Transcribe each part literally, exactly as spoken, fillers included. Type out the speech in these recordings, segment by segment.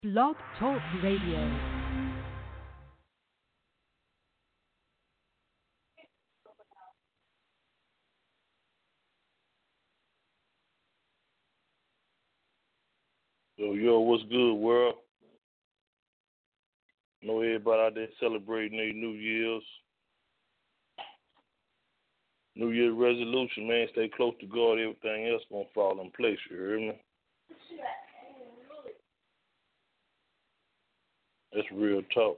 Blog Talk Radio. Yo, yo, what's good, world? Know everybody out there celebrating their New Year's. New Year's resolution, man, stay close to God, everything else gonna fall in place, you hear me? That's real talk.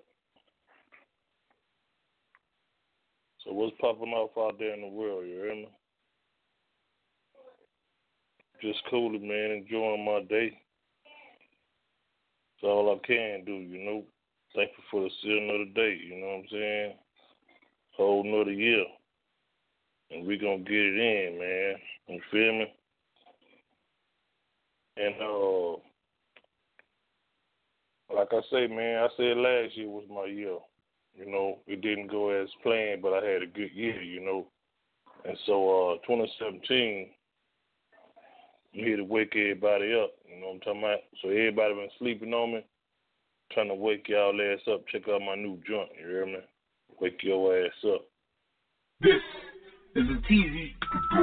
So what's popping off out there in the world, you hear me? Just cooling, man, enjoying my day. That's all I can do, you know. Thankful for the still another day, you know what I'm saying? Whole another year. And we gonna get it in, man. You feel me? And uh like I say, man, I said last year was my year. You know, it didn't go as planned, but I had a good year, you know. And so uh twenty seventeen, I'm here to wake everybody up, you know what I'm talking about? So everybody been sleeping on me. Trying to wake y'all ass up. Check out my new joint, you hear me? Wake your ass up. This is a T V.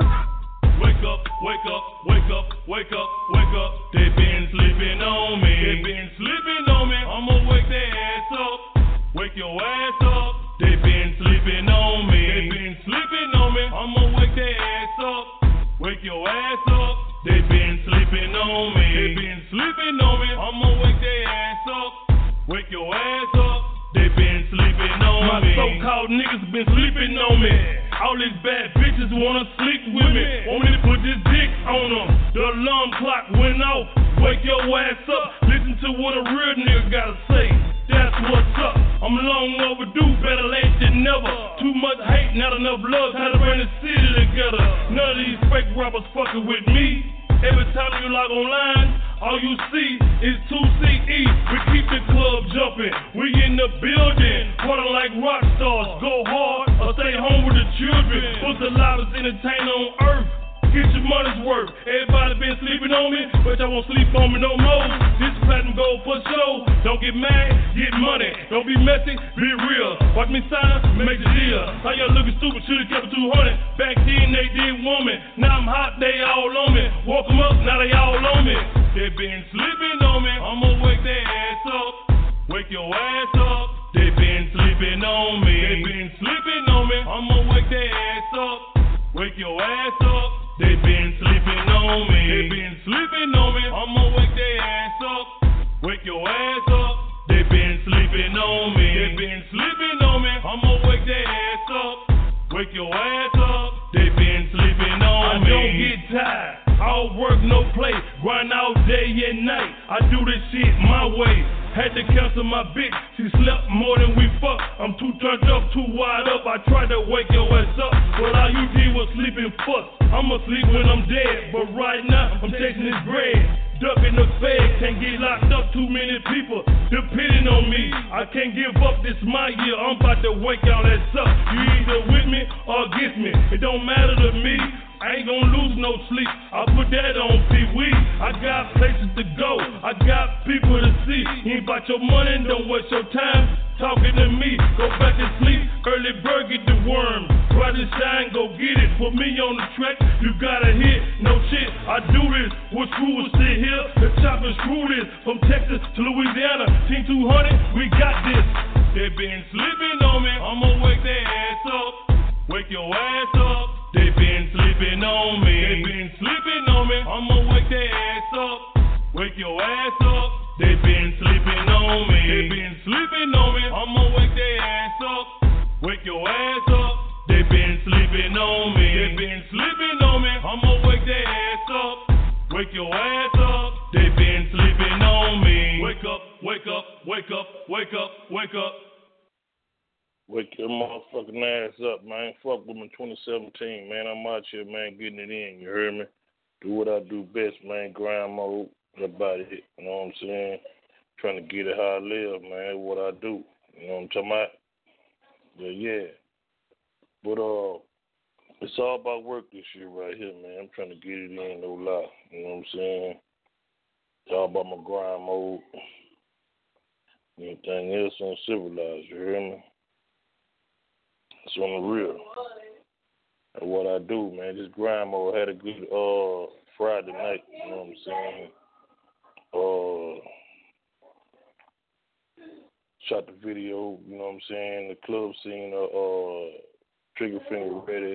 Wake up, wake up, wake up, wake up, wake up. They been sleeping on me. They been sleeping on me. I'ma wake their ass up. Wake your ass up. They been sleeping on me. They been sleeping on me. I'ma wake their ass up. Wake your ass up. They been sleeping on me. They been sleeping on me. I'ma wake their ass up. Wake your ass up, they been sleeping on My me. My so-called niggas been sleeping on me. All these bad bitches wanna sleep with me. Want me to put this dick on them. The alarm clock went off. Wake your ass up. Listen to what a real nigga gotta say. That's what's up. I'm long overdue, better late than never. Too much hate, not enough love. How to bring the city together. None of these fake rappers fucking with me. Every time you log online, all you see is two C E. We keep the club jumping. We in the building, party like rock stars. Go hard or stay home with the children. What's the loudest entertainer on earth? Get your money's worth. Everybody been sleeping on me, but y'all won't sleep on me no more. This platinum gold for show. Don't get mad, get money. Don't be messy, be real. Watch me sign, make the deal. How y'all looking stupid, should've kept it two hundred. Back then they did want me. Now I'm hot, they all on me. Woke them up, now they all on me. They been sleeping on me. I'ma wake their ass up. Wake your ass up. They been sleeping on me. They been sleeping on me. I'ma wake their ass up. Wake your ass up. They been sleeping on me. They been sleeping on me. I'ma wake their ass up. Wake your ass up. They been sleeping on me. They been sleeping on me. I'ma wake their ass up. Wake your ass up. They been sleeping on I me. I don't get tired. All work, no play. Grind all day and night. I do this shit my way. Had to cancel my bitch. She slept more than we fucked. I'm too turned up, too wide up. I tried to wake your ass up, but all you did was sleeping fuck. I'ma sleep when I'm dead, but right now I'm chasing this bread. Ducking the fed, can't get locked up. Too many people depending on me. I can't give up. This my year. I'm about to wake y'all ass up. You either with me or against me. It don't matter to me. I ain't gonna lose no sleep. I put that on Pee-wee. I got places to go. I got people to see. You ain't about your money, don't waste your time talking to me. Go back to sleep. Early bird get the worm. Rise and shine, go get it. Put me on the track. You gotta hit. No shit. I do this. What screw will sit here? The chopper screw this. From Texas to Louisiana. Team two hundred, we got this. They been sleeping on me. I'ma wake their ass up. Wake your ass up. They been sleeping on me. They been sleeping on me. I'ma wake their ass up. Wake your ass up. They been sleeping on me. They been sleeping on me. I'ma wake their ass up. Wake your ass up. They been sleeping on me. They been sleeping on me. I'ma wake their ass up. Wake your ass up. They been sleeping on me. Wake up, wake up, wake up, wake up, wake up. Wake your motherfucking ass up, man. Fuck with me twenty seventeen, man. I'm out here, man, getting it in. You heard me? Do what I do best, man. Grind mode. About it. You know what I'm saying? Trying to get it how I live, man. What I do. You know what I'm talking about? Yeah, yeah. But, uh, it's all about work this year right here, man. I'm trying to get it in, no lie. You know what I'm saying? It's all about my grind mode. Everything else uncivilized, you hear me? It's on the real. And what I do, man, this grind mode had a good uh Friday night, you know what I'm saying? Uh shot the video, you know what I'm saying, the club scene uh, uh Trigger Finger Ready.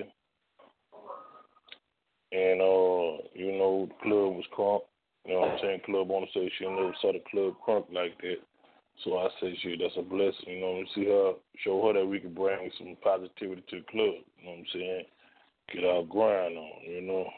And uh, you know, the club was crunk. You know what I'm saying? Club wanna say she never saw the club crunk like that. So I say shit, that's a blessing, you know, to see her, show her that we can bring some positivity to the club, you know what I'm saying? Get our grind on, you know.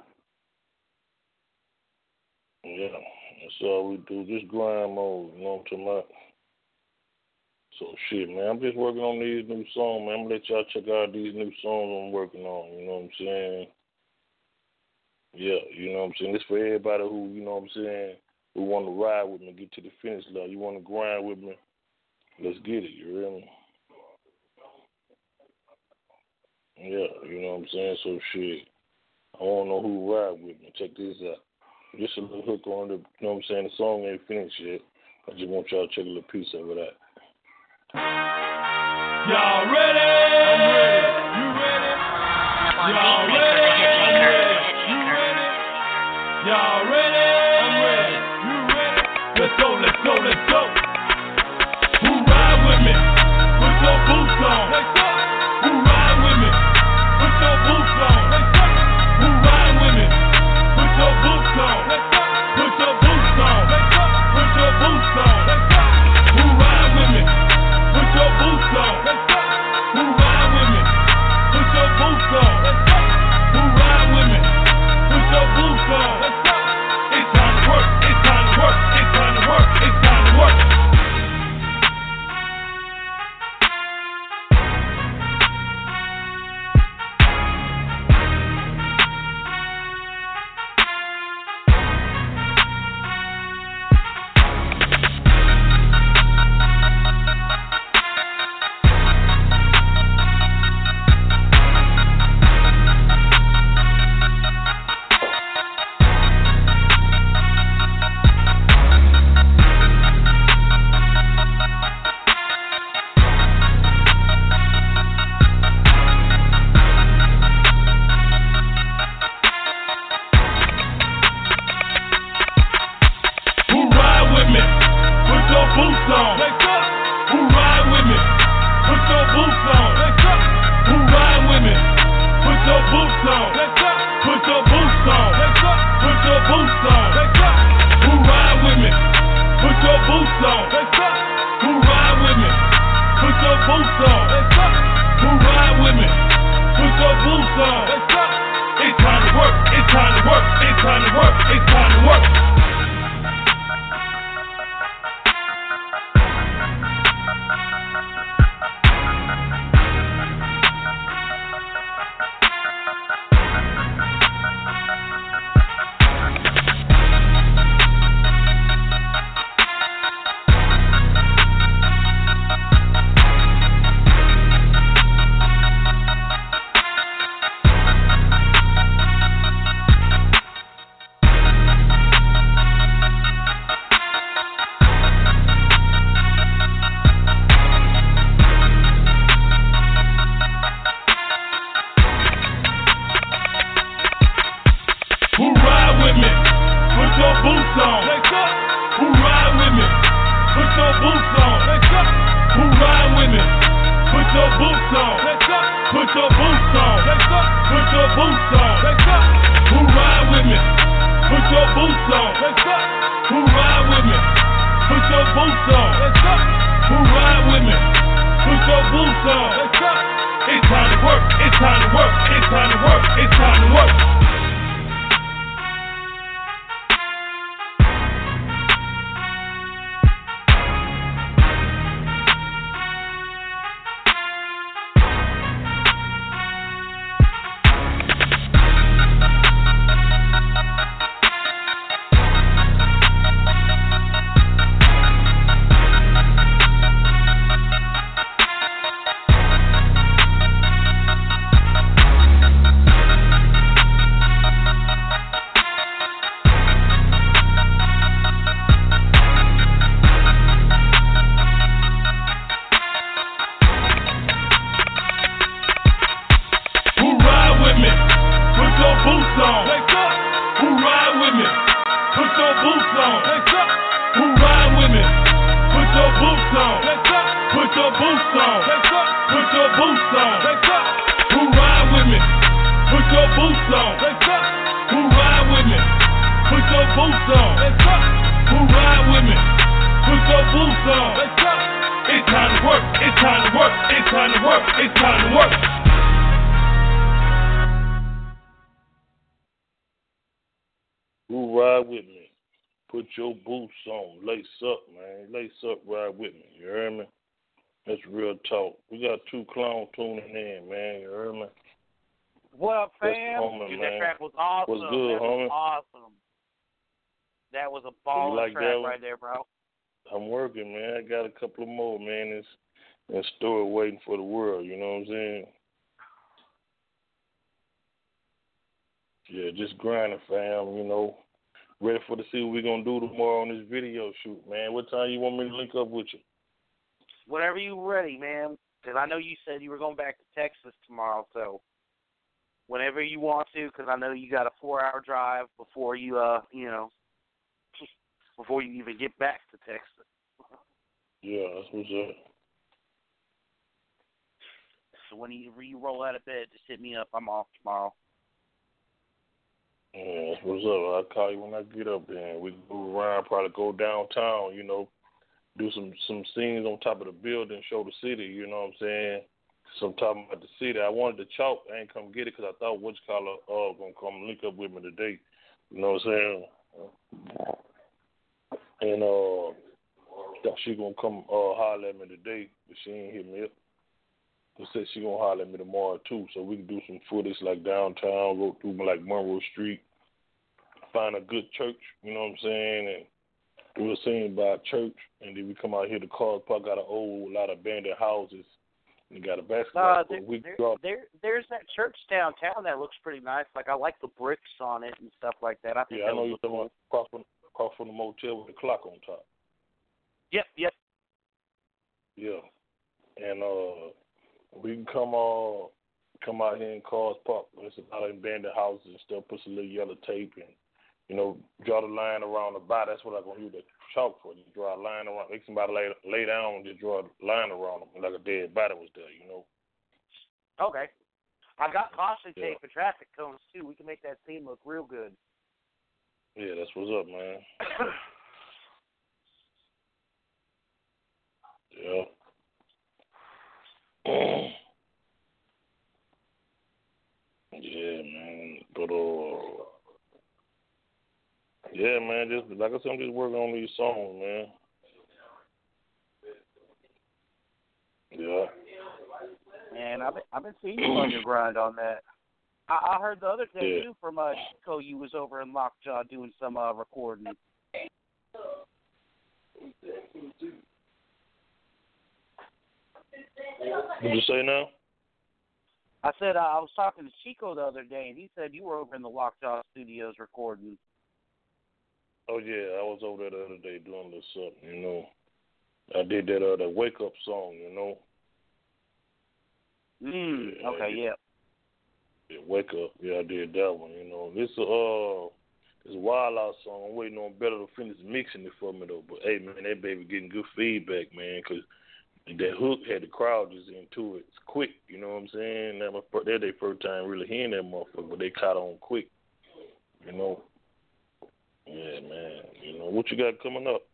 Yeah, that's all we do, just grind mode, you know what I'm talking about? So shit, man, I'm just working on these new songs, man. I'm gonna let y'all check out these new songs I'm working on, you know what I'm saying? Yeah, you know what I'm saying? This for everybody who, you know what I'm saying, who want to ride with me, get to the finish line. You want to grind with me? Let's get it, you hear me? Yeah, you know what I'm saying? So shit, I don't know who ride with me. Check this out. Just a little hook on the, you know what I'm saying? The song ain't finished yet. I just want y'all to check a little piece of it out. Y'all ready? I'm ready. You ready? Y'all ready? I'm ready. You ready? Y'all ready? I'm ready. You ready? Let's go, let's go, let's go. Who ride with me? Put your boots on. Let's go. Who ride with me? Put your boots on. Let's go. Who ride with me? Put your boots on. Let's go. Put your boots on. Let's go. Put your boots on. Let's go. Who ride with me? Put your boots on. Let's go. Who ride with me? Put your boots on. Let's go. Who ride with me? Put your boots on. Let's go. It's time to work. It's time to work. It's time to work. It's time to work. boots on. Put your boots on. Put your boots on. Who ride with me? Put your boots on. Who ride with me? Put your boots on. Who ride with me? Put your boots on. It's time to work. It's time to work. It's time to work. It's time to work. Who ride with me? Put your boots on. Lace up, man. Lace up, ride with me. You hear me? That's real talk. We got two clowns tuning in, man. You hear me? What up, fam? Homie, Dude, man. that track was awesome. What's good, that homie? was awesome. That was a baller like track that right there, bro. I'm working, man. I got a couple of more, man. It's in store waiting for the world. You know what I'm saying? Yeah, just grinding, fam. You know, ready for to see what we're gonna do tomorrow on this video shoot, man. What time you want me to link up with you? Whenever you ready, man. Because I know you said you were going back to Texas tomorrow, so whenever you want to, because I know you got a four-hour drive before you, uh, you know, before you even get back to Texas. Yeah, that's what's up. So when you, you roll out of bed, just hit me up. I'm off tomorrow. Yeah, that's what's up. I'll call you when I get up there. We can move around, probably go downtown, you know, do some, some scenes on top of the building, show the city, you know what I'm saying? Some talking about the city. I wanted to chalk. I ain't come get it because I thought which color uh going to come link up with me today. You know what I'm saying? And uh, thought she going to come uh, holler at me today, but she ain't hit me up. She said she going to holler at me tomorrow, too, so we can do some footage like downtown, go through like Monroe Street, find a good church, you know what I'm saying, and do a scene by a church, and then we come out here to Cars Park, got an old lot of abandoned houses, and got a basketball Uh, court. there, We there, draw. there, there's that church downtown that looks pretty nice. Like, I like the bricks on it and stuff like that. I think Yeah, I that know would you're look talking cool. about across from, across from the motel with the clock on top. Yep, yep. Yeah, and uh, we can come uh, come out here in Cars Park. There's a lot of abandoned houses and stuff. Put some little yellow tape and, you know, draw the line around the body. That's what I'm going to use the chalk for. Just draw a line around. Make somebody lay, lay down and just draw a line around them like a dead body was there, you know. Okay. I got caution Yeah. tape and traffic cones, too. We can make that scene look real good. Yeah, that's what's up, man. Yeah. Yeah, man. But uh, yeah, man. Just like I said, I'm just working on these songs, man. Yeah. Man, I've been, I've been seeing you on your grind on that. I, I heard the other day, Yeah. too, from uh, Chico, you was over in Lockjaw doing some uh, recording. What'd you say now? I said uh, I was talking to Chico the other day, and he said you were over in the Lockjaw Studios recording. Oh yeah, I was over there the other day doing this something, you know. I did that uh that wake up song, you know. Mm, Yeah, okay, yeah. yeah. Yeah, wake up. Yeah, I did that one, you know. This uh this Wild Out song. I'm waiting on Better to finish mixing it for me though. But hey man, that baby getting good feedback, man, because that hook had the crowd just into it. It's quick, you know what I'm saying? That was they're their first time really hearing that motherfucker, but they caught on quick, you know. Yeah, man. You know what you got coming up?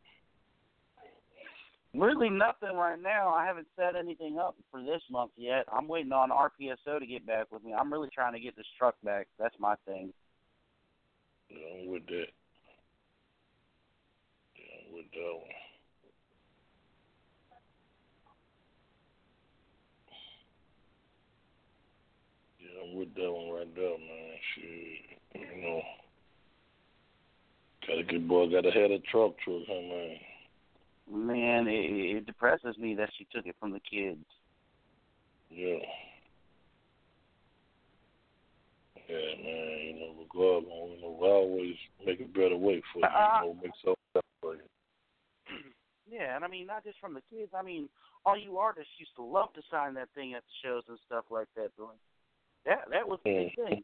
Really nothing right now. I haven't set anything up for this month yet. I'm waiting on R P S O to get back with me. I'm really trying to get this truck back. That's my thing. Yeah, I'm with that. Yeah, I'm with that one. Yeah, I'm with that one right there, man. Shit, you know. Gotta get boy, gotta have a truck truck, huh, man? Man, it, it depresses me that she took it from the kids. Yeah. Yeah, man, you know, regardless, you know, we always make a better way for you, Uh, you know, make something better for you. Yeah, and I mean, not just from the kids. I mean, all you artists used to love to sign that thing at the shows and stuff like that. But that that was the big thing.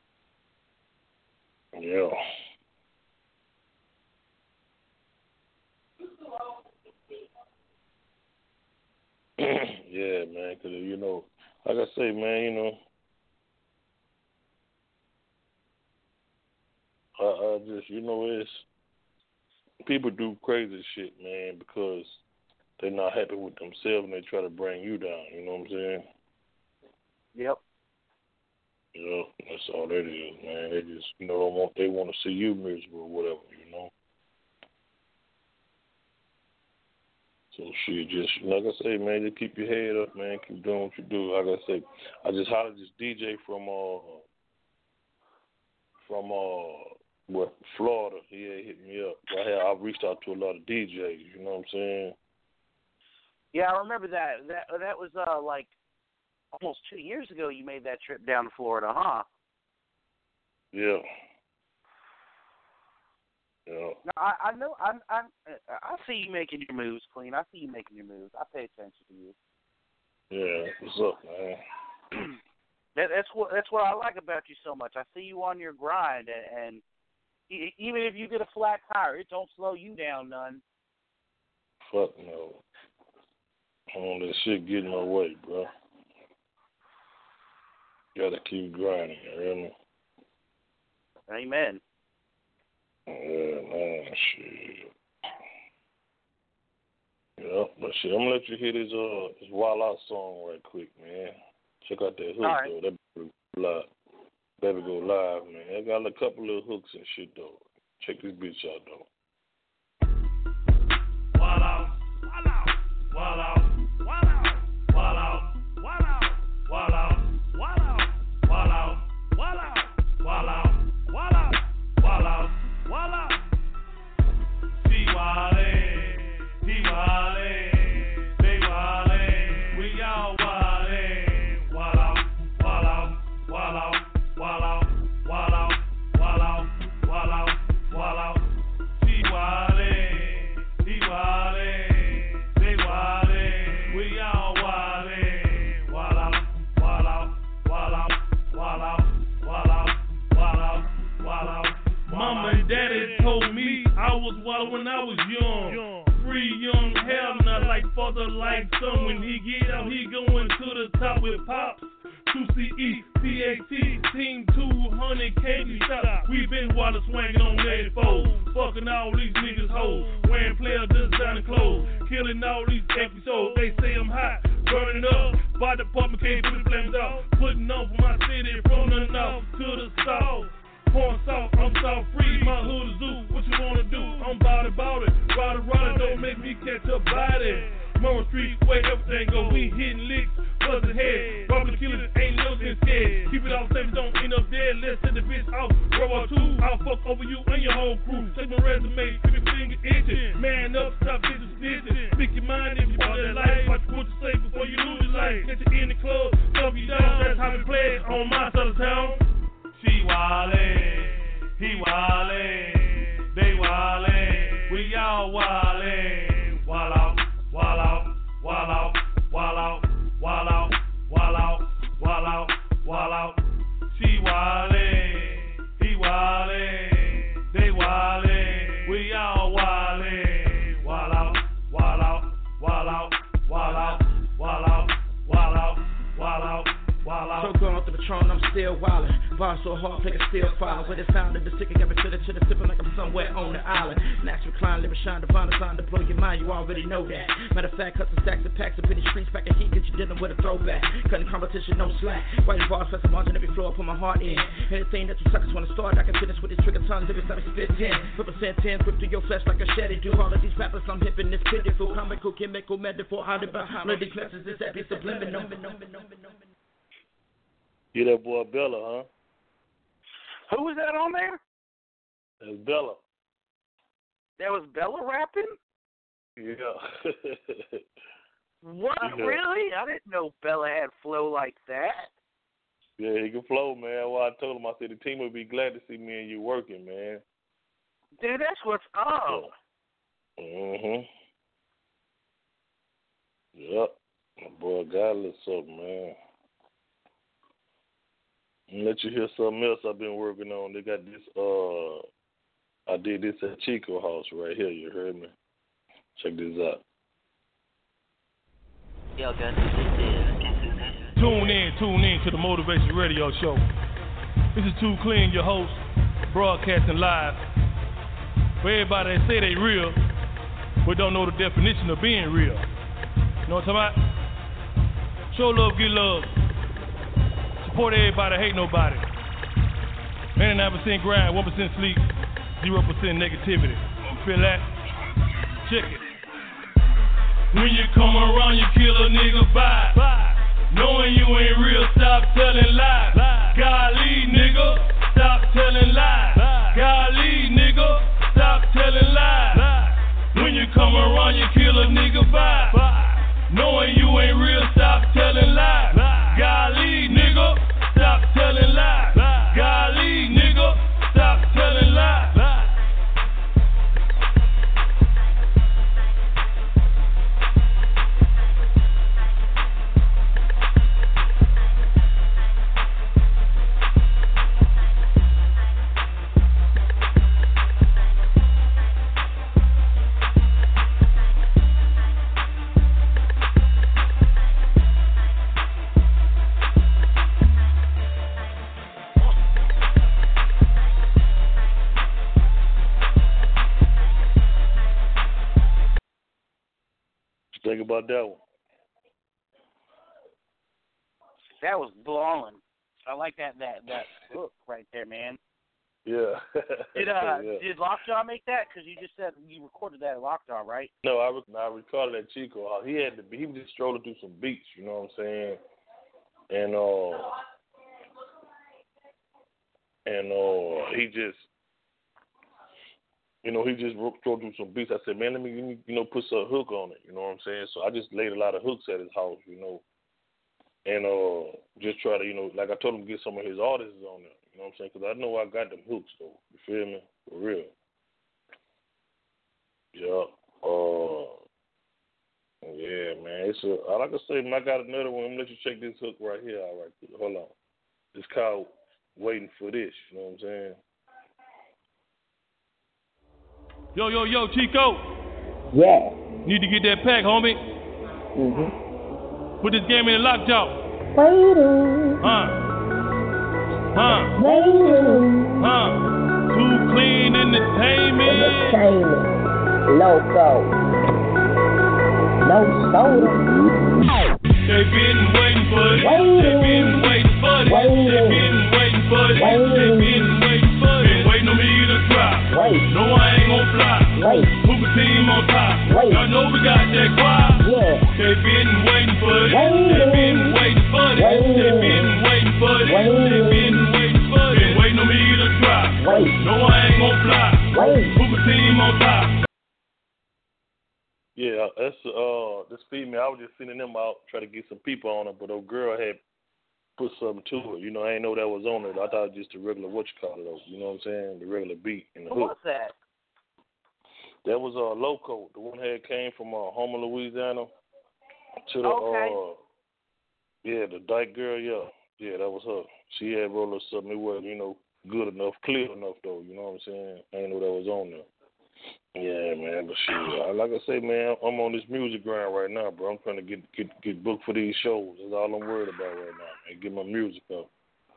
Yeah. Yeah, man, because, you know, like I say, man, you know, I, I just, you know, it's, people do crazy shit, man, because they're not happy with themselves and they try to bring you down, you know what I'm saying? Yep. You know, that's all that is, man. They just, you know, don't want, they want to see you miserable or whatever, you know? So shit, just like I say, man, just keep your head up, man. Keep doing what you do. Like I say, I just hollered this D J from uh from uh what Florida. He had hit me up. I had I've reached out to a lot of D Js. You know what I'm saying? Yeah, I remember that. That that was uh like almost two years ago. You made that trip down to Florida, huh? Yeah. Yeah. No, I, I know. I I I see you making your moves, Clean. I see you making your moves. I pay attention to you. Yeah. What's up, man? that, that's what that's what I like about you so much. I see you on your grind, and, and even if you get a flat tire, it don't slow you down none. Fuck no. I don't let shit get in my way, bro. Gotta keep grinding, you hear me? Amen. Yeah, man, shit. Yeah, but shit, I'm gonna let you hear this uh this Wild Out song right quick, man. Check out that hook right. though. That baby go live. Baby go live, man. I got a couple of hooks and shit though. Check this bitch out though. Wild Out, Wild Out, Wild Out, Wild Out, Wild Out, Wild Out, Wild Out, Wild Out, Wild Out, Wild Out, Wild Out, Wild Out, Wild Out. Voila, she wildin', he wildin', they wildin', we all wildin'. Wild out, wild out, wild out, wild out, wild out, wild out, wild out, wild out. She wildin', he wildin', they wildin', we all wildin'. Wild out, wild out, wild out, wild out, wild out, wild out, wild out. Mama and daddy told me I was wild when I was young. Free young, hell not like father, like son. When he get out, he going to the top with pops. two C E, T A T, Team two hundred, can't be stopped. We been water swinging on eighty-four. Fucking all these niggas hoes. Wearing player designer clothes. Killing all these episodes. They say I'm hot, burning up. Fire department can't put the flames out. Putting on for my city from the north to the south. Pouring salt, I'm salt free, my hood is zoo. What you wanna do? I'm bout it, bout it. Ride it, ride it, don't make me catch a body. Monroe Street, where everything go. We hitting licks, buzzing head. Robbing killers, ain't no getting scared. Keep it all safe, don't end up dead. Let's set the bitch off. Robot two, I'll fuck over you and your whole crew. Take my resume, keep your finger itching. Man up, stop bitches stitching. Speak your mind if you want that life. Watch what you say before you lose your life. Get you in the club, dump you down. That's how we play it on my side of town. She wildin', he wildin', they wildin', we all wildin'. Wild out, wild out, wild out, wild out, wild out, wild out, wild out, wild out. She wildin', he wildin', they wildin', we all wildin'. Wild out, wild out, wild out, wild out, wild out, wild out, wild out. So going off the Patron, I'm still wildin'. Bar so hard, play a still fire. With the sound of the stick, I got me to the to the sippin' like I'm somewhere on the island. Natural recline, live shine, divine design to blow your mind. You already know that. Matter of fact, cuts and stacks and packs up in the streets, back of heat, get you dealing with a throwback. Cutting competition, no slack. White bars, press a margin every floor, put my heart in. Anything that you suckers wanna start, I can finish with this trigger tongue, lyrics that I spit in. Represent ten, whip through your flesh like a shetty. Do all of these rappers, I'm hippin' this pitiful, comical, chemical, metaphor, how to behind all of these messages, this that be subliminal. You that boy Bella, huh? Who was that on there? That's Bella. That was Bella rapping? Yeah. What? Yeah. Really? I didn't know Bella had flow like that. Yeah, he can flow, man. Well, I told him, I said, the team would be glad to see me and you working, man. Dude, that's what's up. Mm-hmm. Yep. My boy got a little something, man. I'm gonna let you hear something else I've been working on. They got this, uh, I did this at Chico House right here, you heard me? Check this out. Yo, Gus, this is. Tune in, tune in to the Motivation Radio Show. This is Too Clean, your host, broadcasting live. For everybody that say they real, but don't know the definition of being real. You know what I'm talking about? Show love, get love. Support everybody, hate nobody. ninety-nine percent grind, one percent sleep, zero percent negativity. You feel that? Check it. When you come around, you kill a nigga vibe. Knowing you ain't real, stop telling lies. Golly, nigga, stop telling lies. Golly, nigga, stop telling lies. When you come around, you kill a nigga vibe. Knowing you ain't real, stop telling lies. Golly, nigga, stop telling lies. Golly, nigga, stop telling lies. Think about that one. That was blowing. I like that that that hook right there, man. Yeah. Did uh yeah. did Lockjaw make that? Because you just said you recorded that at Lockjaw, right? No, I, I recorded that Chico. He had to be, he was just strolling through some beats, you know what I'm saying? And uh, and uh, he just, you know, he just strolling through some beats. I said, man, let me, you know, put some hook on it, you know what I'm saying? So I just laid a lot of hooks at his house, you know, and uh, just try to, you know, like I told him to get some of his artists on there, you know what I'm saying? Because I know I got them hooks, though, you feel me? For real. Yeah. Uh, yeah, man. It's a, like I say, man, I got another one. I'm going to let you check this hook right here. All right. Hold on. It's called Waiting for This. You know what I'm saying? Yo, yo, yo, Chico. Yeah. Need to get that pack, homie. Mm-hmm. Put this game in the lockjaw. Waiting. Huh. Huh. Waiting. Huh. Too Clean Entertainment. Entertainment. Loco. No soda. They been waiting for this. Waiting. They been waiting for this. Waiting. They been waiting for this. Waiting. They been waiting for this. Been waiting on me to drop. Wait. No, I ain't gon' fly. Wait. Hooper team on top. Wait. Y'all know we got that choir. Yeah. They been waiting for this. Waiting. They been waiting for this. Waiting. They been waiting for this. Waiting. They been waiting for this. Been waiting on me to drop. Wait. No, I ain't gon' fly. Wait. Hooper team on top. Yeah, that's uh, this female. I was just sending them out, try to get some people on it, but old girl had put something to it. You know, I ain't know that was on it. I thought it was just a regular what you call it, though. You know what I'm saying? The regular beat and the hook. What's that? That was uh, Loco. The one that came from uh, Homer, Louisiana, to the Okay. uh, yeah, the dyke girl. Yeah, yeah, that was her. She had rolled us something. It wasn't, you know, good enough, clear enough though. You know what I'm saying? I ain't know that was on there. Yeah, man, but shit, like I say, man, I'm on this music grind right now, bro. I'm trying to get get get booked for these shows. That's all I'm worried about right now, man. Get my music up.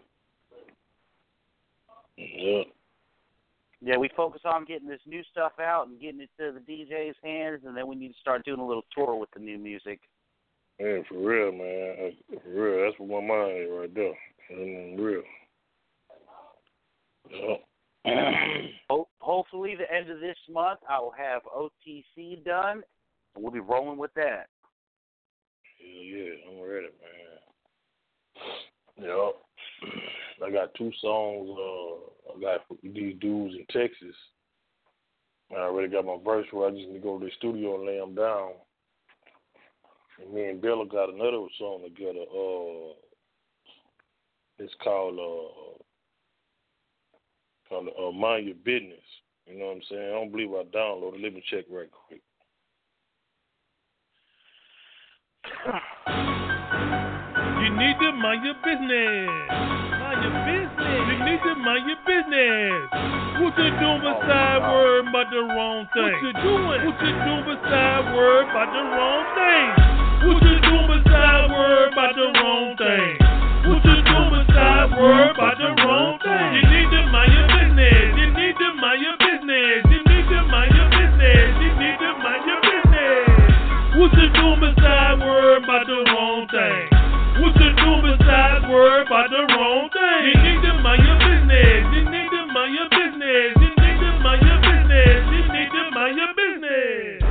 Yeah. Yeah, we focus on getting this new stuff out and getting it to the D J's hands, and then we need to start doing a little tour with the new music. Yeah, for real, man. For real, that's what my mind is right there. For real. Yeah. Ho- hopefully, the end of this month, I will have O T C done, and we'll be rolling with that. Yeah, yeah, I'm ready, man. Yeah, I got two songs. Uh, I got these dudes in Texas. I already got my verse where I just need to go to the studio and lay them down. And me and Bella got another song together. Uh, it's called. Uh, Called uh, Mind Your Business. You know what I'm saying? I don't believe I downloaded it. Let me check right quick. You need to mind your business. Mind your business. You need to mind your business. What you doing beside oh, worrying about the wrong thing? What you doing? What you doing beside worrying about the wrong thing? What you doing beside word about the wrong thing? What you doing beside word about the wrong thing? You need to mind your business. You need to mind your business. You need to mind your business. You need to mind your business. What you doing beside word about the wrong thing? What you doing beside word about the wrong thing? You need to mind your business. You need to mind your business. You need to mind your business. You need to mind your business.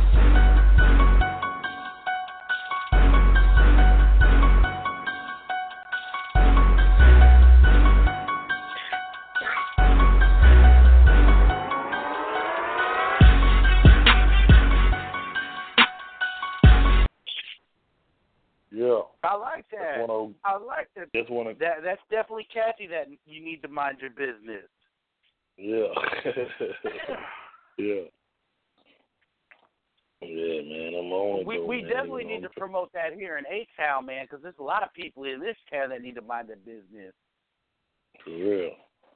Yeah. I like that. Wanna, I like that. just wanna, That that's definitely catchy. That you need to mind your business. yeah. yeah. Yeah, man, I'm on it. We though, we man, definitely you know. need to promote that here in A-Town, man, because there's a lot of people in this town that need to mind their business. For real.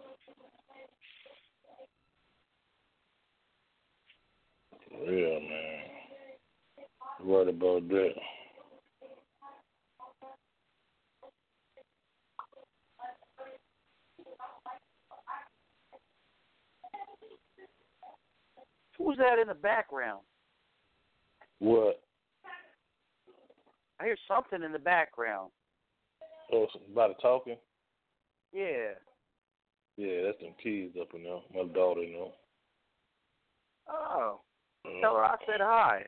For real, man. Right about that. Who's that in the background? What? I hear something in the background. Oh, somebody talking? Yeah. Yeah, that's them kids up in there. My daughter, you know. Oh. Uh, Tell her I said hi.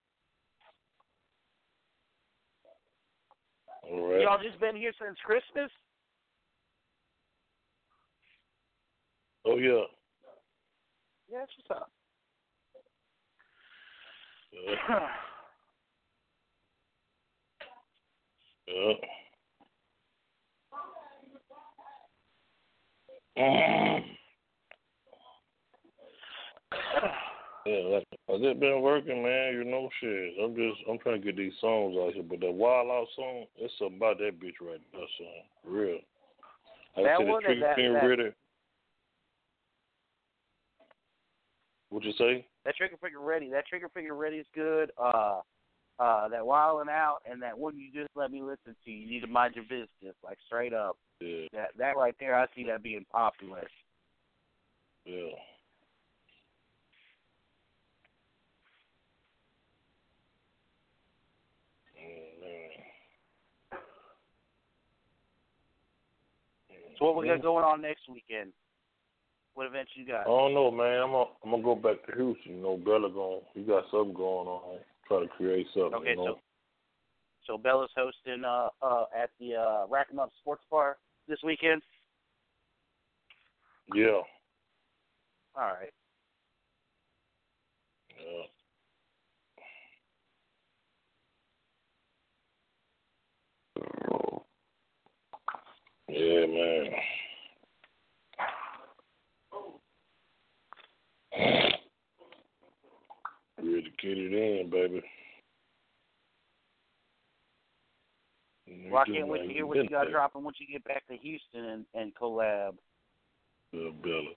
all right. Y'all just been here since Christmas? Oh, yeah. Yeah, that's what's up. Yeah. Yeah. Yeah, like, has it been working, man? You know, shit. I'm just, I'm trying to get these songs out here, but that Wild Out song, it's about that bitch right there, son. For real. Like That I said, one the Trigger that- Finger that- Ready. What'd you say? That Trigger Finger Ready. That Trigger Finger Ready is good. Uh, uh, that Wildin' Out and that one you just let me listen to. You need to mind your business, like straight up. Yeah. That that right there, I see that being popular. Yeah. So what we got going on next weekend? What events you got? I don't know, man. I'm gonna, I'm gonna go back to Houston. You know, Bella going, he got something going on. Try to create something. Okay, you know? so so Bella's hosting uh uh at the uh Rackham Up Sports Bar this weekend. Yeah. All right. Yeah. Yeah, man. Ready to get it in, baby. Well, I can't wait to hear what you got dropping once you get back to Houston and, and collab. Yeah, Bella.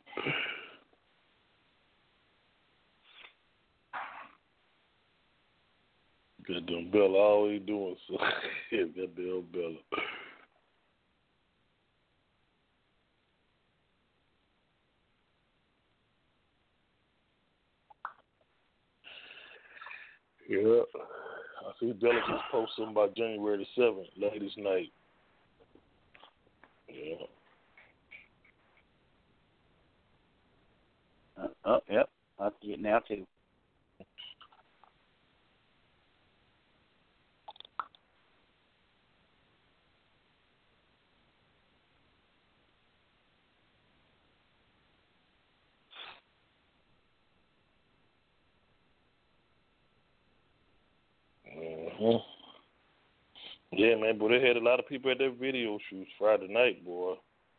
Got them Bella always doing so. Yeah, got the old Bella. Yeah. I see Bella just post something about January the seventh, ladies' night. Yeah. Uh, oh, yep. I see it now too. Mm-hmm. Yeah, man, but they had a lot of people at their video shoots Friday night, boy.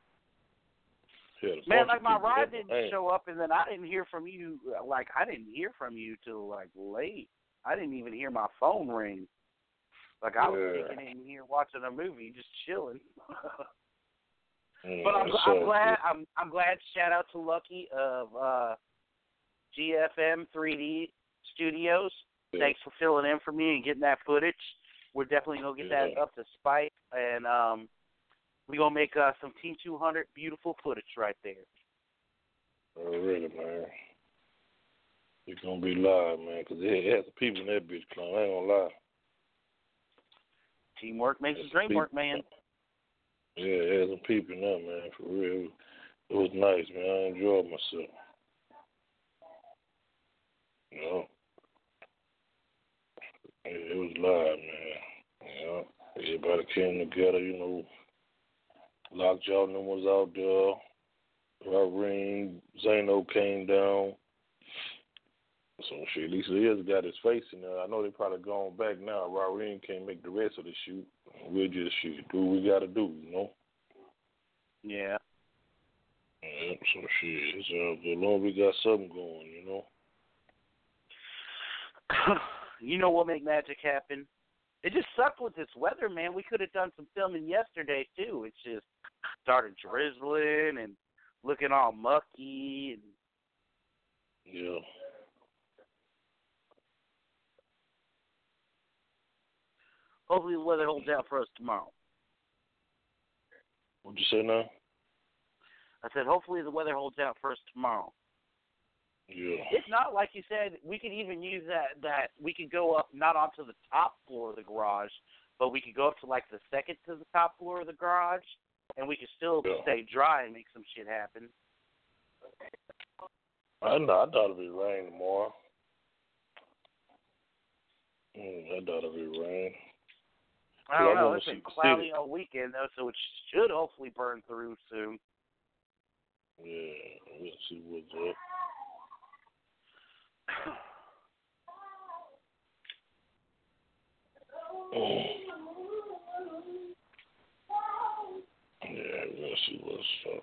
Man, like my ride didn't man. show up, and then I didn't hear from you. Like I didn't hear from you till like late. I didn't even hear my phone ring. Like I was yeah. sitting in here watching a movie, just chilling. mm, but I'm, so, I'm glad. I'm I'm glad. Shout out to Lucky of uh, G F M three D Studios Yeah. Thanks for filling in for me and getting that footage. We're definitely gonna get Yeah. that up to Spike, and um, we're gonna make uh, some T two hundred beautiful footage right there. Already, man. It's gonna be live, man, because it has some people in that bitch, clown. I ain't gonna lie. Teamwork makes the There's dream some work, people- man. Yeah, it has some people in there, man, for real. It was nice, man. I enjoyed myself. You know? Yeah, it was live, man. You know? Everybody came together, you know. Lockjaw and them was out there. Rareen, Zano came down. So shit, at least Liz got his face in there. I know they probably gone back now. Rareen can't make the rest of the shoot. We'll just shoot. Do what we gotta do, you know? Yeah. Yeah, so shit, it's, uh, as long as we got something going, you know? You know what make magic happen? It just sucked with this weather, man. We could have done some filming yesterday too. It just started drizzling and looking all mucky. And Yeah. hopefully the weather holds out for us tomorrow. What'd you say now? I said hopefully the weather holds out for us tomorrow. Yeah. If not, like you said, we could even use that, that we could go up not onto the top floor of the garage, but we could go up to like the second to the top floor of the garage, and we could still Yeah. stay dry and make some shit happen. I know. I thought it'd rain tomorrow. Mm, I thought it'd rain. I don't Yeah, I know. wanna It's see been the cloudy city. all weekend, though, so it should hopefully burn through soon. Yeah, we'll see what's up. Mm. Yeah, we'll see what's up.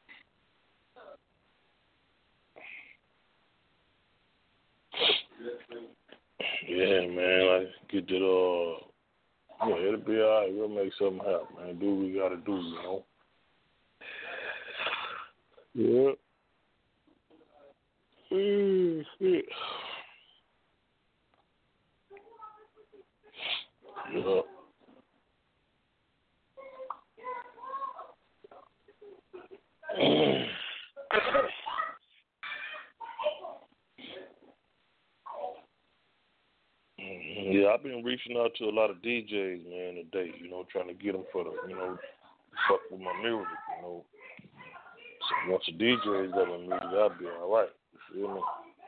Yeah, man, I get that, uh, yeah, it'll be all right. We'll make something happen, man. Do what we got to do, you know? Yeah. Mm, shit. Yeah. Yeah, I've been reaching out to a lot of D Js, man, today, you know, trying to get them for the, you know, fuck with my music, you know. So once the D Js got my music, I'll be all right. You feel me?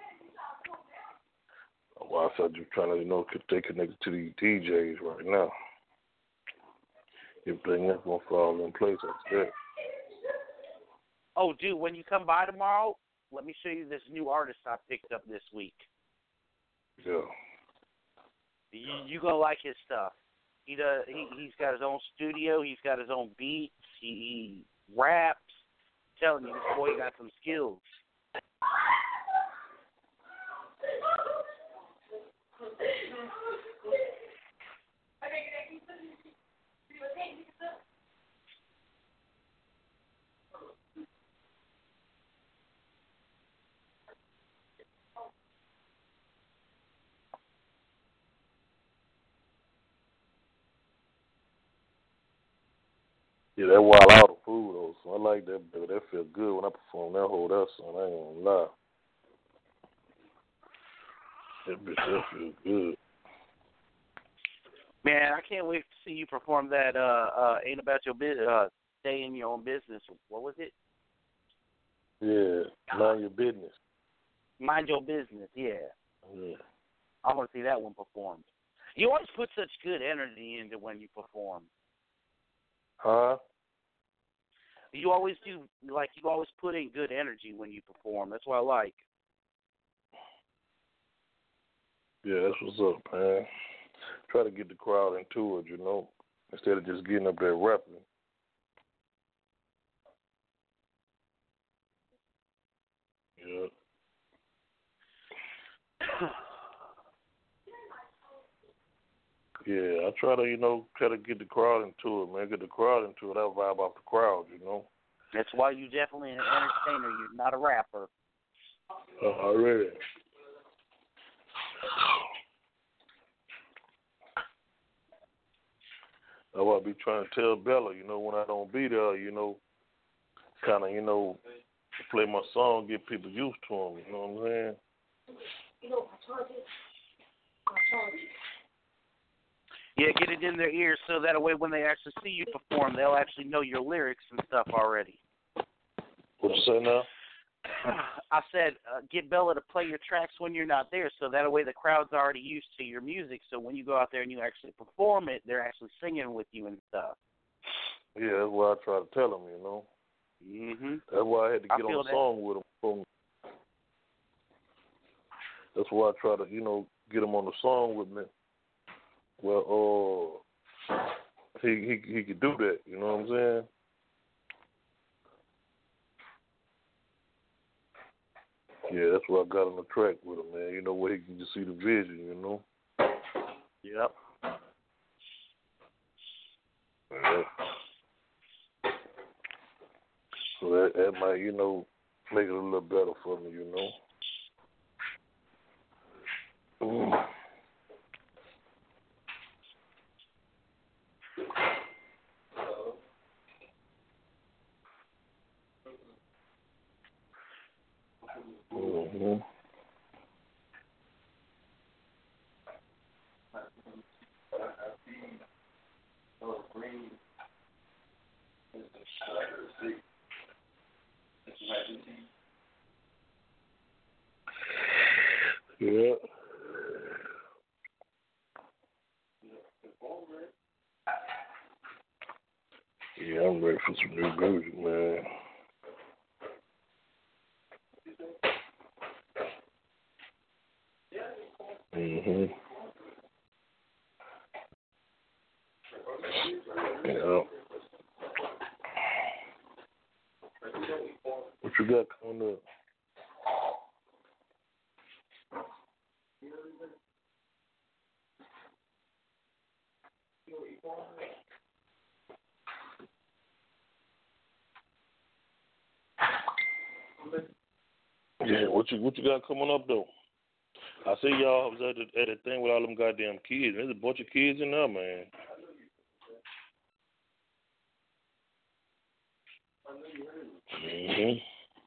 Well, I said you're trying to, you know, stay connected to these D Js right now. Everything else gonna fall in place after that. Oh, dude, when you come by tomorrow, let me show you this new artist I picked up this week. Yeah. You you gonna like his stuff. He does. He he's got his own studio. He's got his own beats. He, he raps. I'm telling you, this boy got some skills. Yeah, that wild out of food though, so I like that, but that feel good when I perform that whole that song. I ain't gonna lie. That bitch, that feel good. Man, I can't wait to see you perform that. Uh, uh, ain't about your business. Uh, stay in your own business. What was it? Yeah, mind your business. Mind your business. Yeah. Yeah. I want to see that one performed. You always put such good energy into when you perform. Huh? You always do, like, you always put in good energy when you perform. That's what I like. Yeah, that's what's up, man. Try to get the crowd into it, you know, instead of just getting up there rapping. Yeah. Yeah, I try to, you know, try to get the crowd into it, man. Get the crowd into it. I'll vibe off the crowd, you know. That's why you definitely an entertainer. You're not a rapper. Uh, already. That's what I be trying to tell Bella, you know, when I don't be there, you know, kind of, you know, play my song, get people used to them, you know what I'm saying? Yeah, get it in their ears so that way when they actually see you perform, they'll actually know your lyrics and stuff already. What you say now? I said, uh, get Bella to play your tracks when you're not there, so that way the crowd's already used to your music. So when you go out there and you actually perform it, they're actually singing with you and stuff. Yeah, that's what I try to tell them, you know. Mhm. That's why I had to get I on feel the that. song with them. That's why I try to, you know, get them on the song with me. Well, uh, he he he could do that, you know what I'm saying? Yeah, that's what I got on the track with him, man. You know, where he can just see the vision, you know? Yep. Yeah. So that, that might, you know, make it a little better for me, you know? Mm. Mm-hmm. Yeah. Yeah, I'm ready for some new music, man. Mhm. Yeah. What you got coming up? Yeah, what you what you got coming up though? I see y'all was at the at the thing with all them goddamn kids. There's a bunch of kids in there, man. Mhm.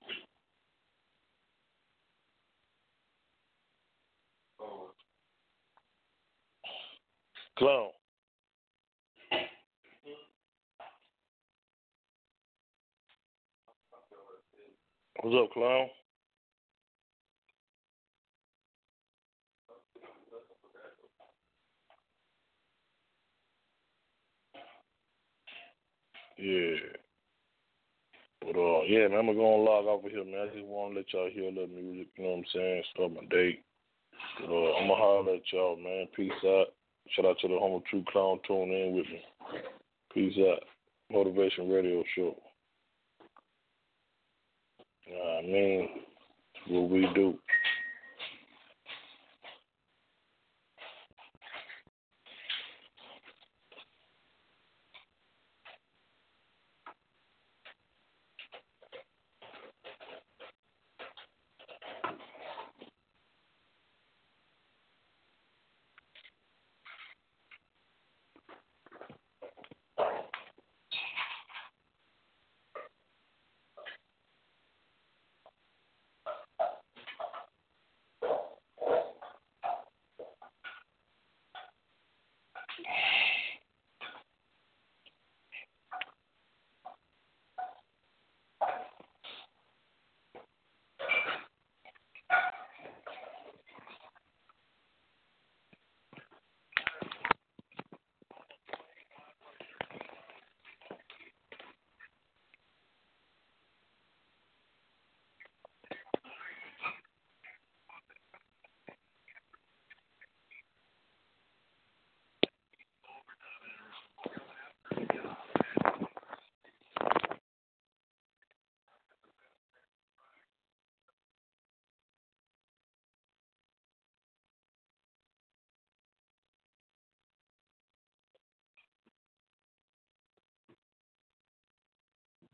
Clown. What's up, Clown? Yeah. But uh, yeah, man, I'm gonna go and log off of here, man. I just want to let y'all hear a little music. You know what I'm saying? Start my day. But, uh, I'm gonna holler at y'all, man. Peace out. Shout out to the Homo True Clown tuning in with me. Peace out. Motivation Radio Show. You know what I mean? It's what we do.